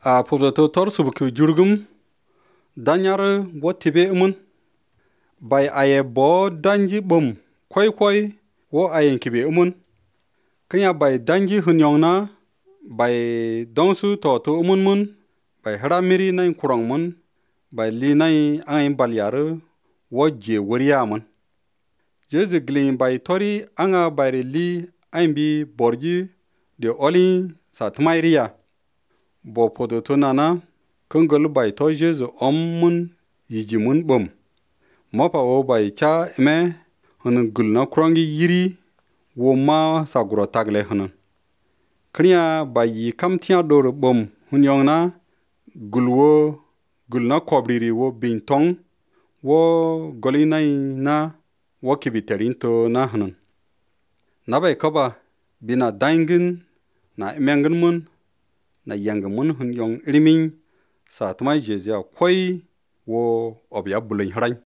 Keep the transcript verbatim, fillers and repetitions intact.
a puzo tor subku jurgum danyar wo tibe umun bai aye bo danji bum koi koi wo ayen kibe umun kanya bai danji hunyong na bai dongsu to to umun mun bai haramiri nai kurang mun bai li nai angai balyaru wo je wariya mun je ziglin bai tori anga bai li aimbi borji de oli sa tumairiya bo podo to nana kungul bai to jesu om mun yiji mun bum mopa wo bai cha eme hunun gulna kurangi yiri wo ma saguro tagle hunun kriya bai yi kam tiya doro bum hunyong na gulwo gulna kobriri wo bintong wo golinai na wo kibiterin to na hunun na bai kaba bina dangin na emengin mun na yang mun hunyong irimin sa tumai jezia koi wo obya bulin harang